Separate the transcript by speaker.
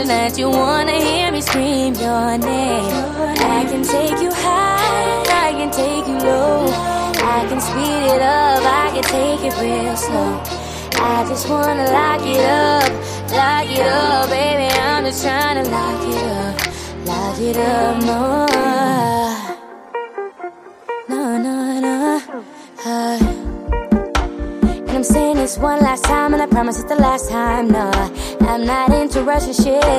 Speaker 1: that you wanna hear me scream your name. I can take you high, I can take you low, I can speed it up, I can take it real slow. I just wanna lock it up, baby. I'm just trying to lock it up more. No. And I'm saying this one last time, and I promise it's the last time. No, I'm not into rushing shit.